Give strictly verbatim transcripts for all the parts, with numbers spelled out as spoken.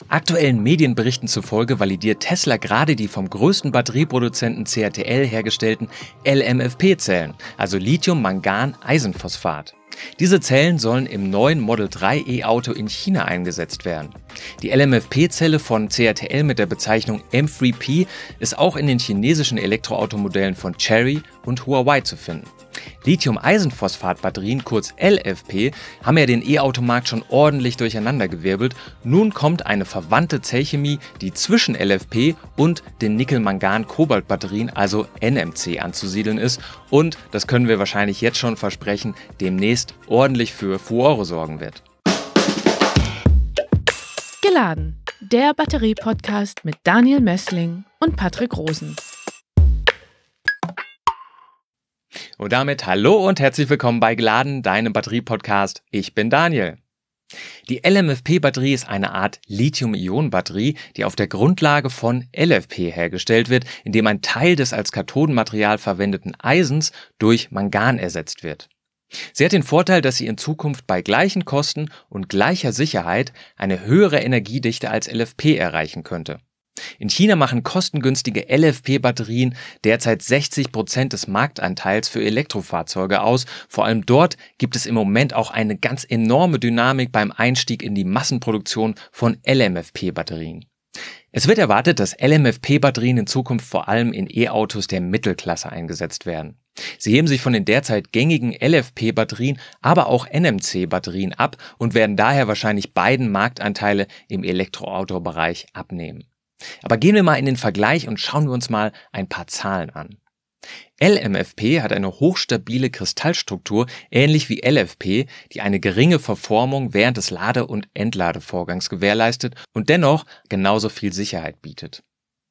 Aktuellen Medienberichten zufolge validiert Tesla gerade die vom größten Batterieproduzenten C A T L hergestellten L M F P-Zellen, also Lithium-Mangan-Eisenphosphat. Diese Zellen sollen im neuen Model drei E-Auto in China eingesetzt werden. Die L M F P-Zelle von C A T L mit der Bezeichnung M drei P ist auch in den chinesischen Elektroautomodellen von Chery und Huawei zu finden. Lithium-Eisenphosphat-Batterien, kurz L F P, haben ja den E-Automarkt schon ordentlich durcheinandergewirbelt. Nun kommt eine verwandte Zellchemie, die zwischen L F P und den Nickel-Mangan-Kobalt-Batterien, also N M C, anzusiedeln ist. Und, das können wir wahrscheinlich jetzt schon versprechen, demnächst ordentlich für Furore sorgen wird. Geladen, der Batterie-Podcast mit Daniel Mössling und Patrick Rosen. Und damit hallo und herzlich willkommen bei Geladen, deinem Batterie-Podcast. Ich bin Daniel. Die L M F P-Batterie ist eine Art Lithium-Ionen-Batterie, die auf der Grundlage von L F P hergestellt wird, indem ein Teil des als Kathodenmaterial verwendeten Eisens durch Mangan ersetzt wird. Sie hat den Vorteil, dass sie in Zukunft bei gleichen Kosten und gleicher Sicherheit eine höhere Energiedichte als L F P erreichen könnte. In China machen kostengünstige L F P-Batterien derzeit sechzig Prozent des Marktanteils für Elektrofahrzeuge aus. Vor allem dort gibt es im Moment auch eine ganz enorme Dynamik beim Einstieg in die Massenproduktion von L M F P-Batterien. Es wird erwartet, dass L M F P-Batterien in Zukunft vor allem in E-Autos der Mittelklasse eingesetzt werden. Sie heben sich von den derzeit gängigen L F P-Batterien, aber auch N M C-Batterien ab und werden daher wahrscheinlich beiden Marktanteile im Elektroautobereich abnehmen. Aber gehen wir mal in den Vergleich und schauen wir uns mal ein paar Zahlen an. L M F P hat eine hochstabile Kristallstruktur, ähnlich wie L F P, die eine geringe Verformung während des Lade- und Entladevorgangs gewährleistet und dennoch genauso viel Sicherheit bietet.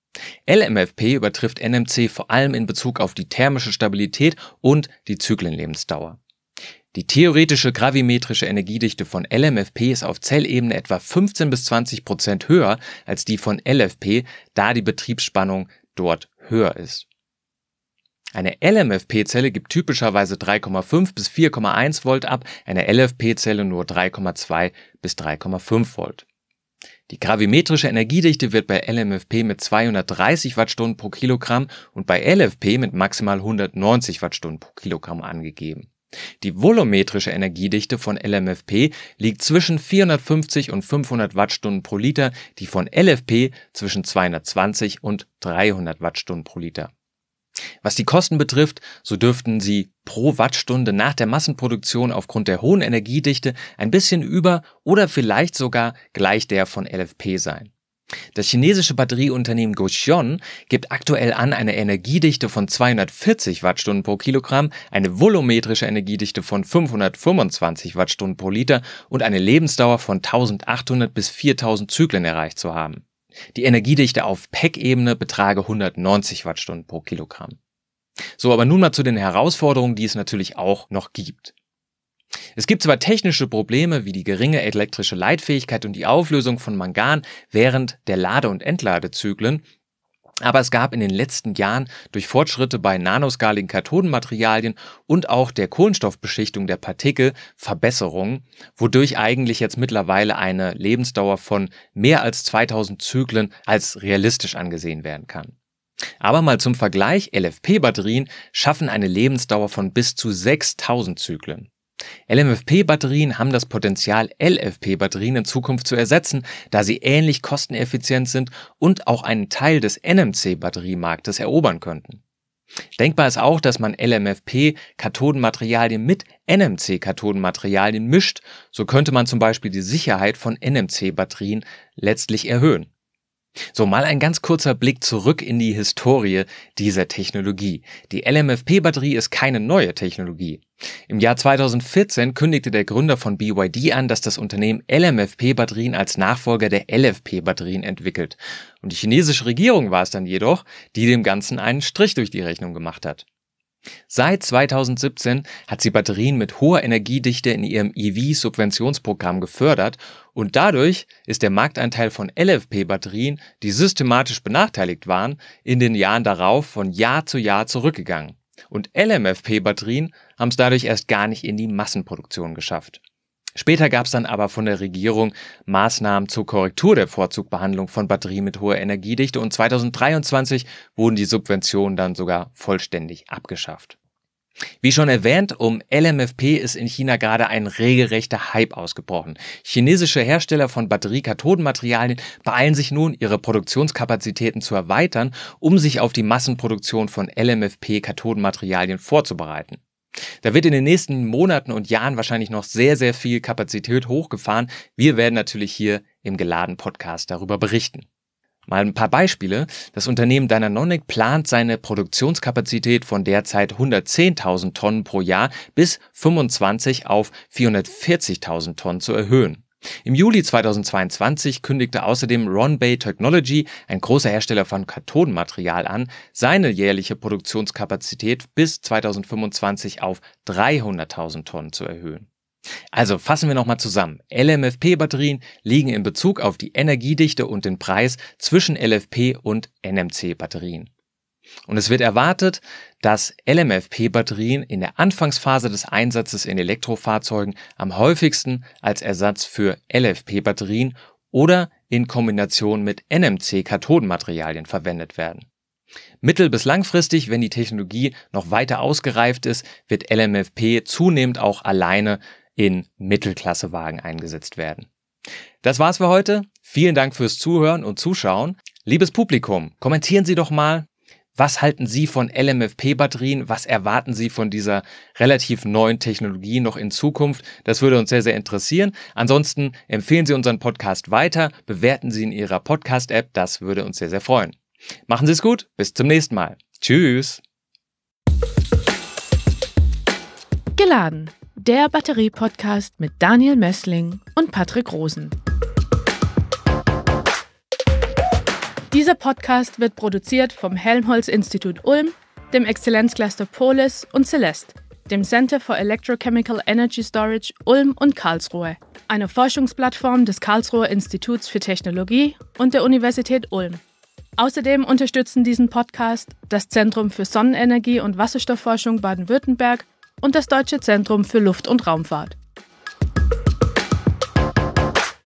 L M F P übertrifft N M C vor allem in Bezug auf die thermische Stabilität und die Zyklenlebensdauer. Die theoretische gravimetrische Energiedichte von L M F P ist auf Zellebene etwa fünfzehn bis zwanzig Prozent höher als die von L F P, da die Betriebsspannung dort höher ist. Eine L M F P-Zelle gibt typischerweise drei Komma fünf bis vier Komma eins Volt ab, eine L F P-Zelle nur drei Komma zwei bis drei Komma fünf Volt. Die gravimetrische Energiedichte wird bei L M F P mit zweihundertdreißig Wattstunden pro Kilogramm und bei L F P mit maximal hundertneunzig Wattstunden pro Kilogramm angegeben. Die volumetrische Energiedichte von L M F P liegt zwischen vierhundertfünfzig und fünfhundert Wattstunden pro Liter, die von L F P zwischen zweihundertzwanzig und dreihundert Wattstunden pro Liter. Was die Kosten betrifft, so dürften sie pro Wattstunde nach der Massenproduktion aufgrund der hohen Energiedichte ein bisschen über oder vielleicht sogar gleich der von L F P sein. Das chinesische Batterieunternehmen Gotion gibt aktuell an, eine Energiedichte von zweihundertvierzig Wattstunden pro Kilogramm, eine volumetrische Energiedichte von fünfhundertfünfundzwanzig Wattstunden pro Liter und eine Lebensdauer von eintausendachthundert bis viertausend Zyklen erreicht zu haben. Die Energiedichte auf Pack-Ebene betrage hundertneunzig Wattstunden pro Kilogramm. So, aber nun mal zu den Herausforderungen, die es natürlich auch noch gibt. Es gibt zwar technische Probleme wie die geringe elektrische Leitfähigkeit und die Auflösung von Mangan während der Lade- und Entladezyklen, aber es gab in den letzten Jahren durch Fortschritte bei nanoskaligen Kathodenmaterialien und auch der Kohlenstoffbeschichtung der Partikel Verbesserungen, wodurch eigentlich jetzt mittlerweile eine Lebensdauer von mehr als zweitausend Zyklen als realistisch angesehen werden kann. Aber mal zum Vergleich, L F P-Batterien schaffen eine Lebensdauer von bis zu sechstausend Zyklen. L M F P-Batterien haben das Potenzial, L F P-Batterien in Zukunft zu ersetzen, da sie ähnlich kosteneffizient sind und auch einen Teil des N M C-Batteriemarktes erobern könnten. Denkbar ist auch, dass man L M F P-Kathodenmaterialien mit N M C-Kathodenmaterialien mischt, so könnte man zum Beispiel die Sicherheit von N M C-Batterien letztlich erhöhen. So, mal ein ganz kurzer Blick zurück in die Historie dieser Technologie. Die L M F P-Batterie ist keine neue Technologie. Im Jahr zweitausendvierzehn kündigte der Gründer von B Y D an, dass das Unternehmen L M F P-Batterien als Nachfolger der L F P-Batterien entwickelt. Und die chinesische Regierung war es dann jedoch, die dem Ganzen einen Strich durch die Rechnung gemacht hat. Seit zweitausendsiebzehn hat sie Batterien mit hoher Energiedichte in ihrem E V-Subventionsprogramm gefördert und dadurch ist der Marktanteil von L F P-Batterien, die systematisch benachteiligt waren, in den Jahren darauf von Jahr zu Jahr zurückgegangen. Und L M F P-Batterien haben es dadurch erst gar nicht in die Massenproduktion geschafft. Später gab es dann aber von der Regierung Maßnahmen zur Korrektur der Vorzugsbehandlung von Batterien mit hoher Energiedichte und zweitausenddreiundzwanzig wurden die Subventionen dann sogar vollständig abgeschafft. Wie schon erwähnt, um L M F P ist in China gerade ein regelrechter Hype ausgebrochen. Chinesische Hersteller von Batterie-Kathodenmaterialien beeilen sich nun, ihre Produktionskapazitäten zu erweitern, um sich auf die Massenproduktion von L M F P-Kathodenmaterialien vorzubereiten. Da wird in den nächsten Monaten und Jahren wahrscheinlich noch sehr, sehr viel Kapazität hochgefahren. Wir werden natürlich hier im Geladen-Podcast darüber berichten. Mal ein paar Beispiele. Das Unternehmen Dynanonic plant seine Produktionskapazität von derzeit hundertzehntausend Tonnen pro Jahr bis fünfundzwanzig auf vierhundertvierzigtausend Tonnen zu erhöhen. Im Juli zweitausendzweiundzwanzig kündigte außerdem Ronbay Technology, ein großer Hersteller von Kathodenmaterial, an, seine jährliche Produktionskapazität bis zweitausendfünfundzwanzig auf dreihunderttausend Tonnen zu erhöhen. Also fassen wir nochmal zusammen. L M F P-Batterien liegen in Bezug auf die Energiedichte und den Preis zwischen L F P und N M C-Batterien. Und es wird erwartet, dass L M F P-Batterien in der Anfangsphase des Einsatzes in Elektrofahrzeugen am häufigsten als Ersatz für L F P-Batterien oder in Kombination mit N M C-Kathodenmaterialien verwendet werden. Mittel- bis langfristig, wenn die Technologie noch weiter ausgereift ist, wird L M F P zunehmend auch alleine in Mittelklassewagen eingesetzt werden. Das war's für heute. Vielen Dank fürs Zuhören und Zuschauen. Liebes Publikum, kommentieren Sie doch mal, was halten Sie von L M F P-Batterien? Was erwarten Sie von dieser relativ neuen Technologie noch in Zukunft? Das würde uns sehr, sehr interessieren. Ansonsten empfehlen Sie unseren Podcast weiter, bewerten Sie in Ihrer Podcast-App, das würde uns sehr, sehr freuen. Machen Sie es gut, bis zum nächsten Mal. Tschüss. Geladen, der Batterie-Podcast mit Daniel Mössling und Patrick Rosen. Dieser Podcast wird produziert vom Helmholtz-Institut Ulm, dem Exzellenzcluster Polis und Celeste, dem Center for Electrochemical Energy Storage Ulm und Karlsruhe, einer Forschungsplattform des Karlsruher Instituts für Technologie und der Universität Ulm. Außerdem unterstützen diesen Podcast das Zentrum für Sonnenenergie und Wasserstoffforschung Baden-Württemberg und das Deutsche Zentrum für Luft- und Raumfahrt.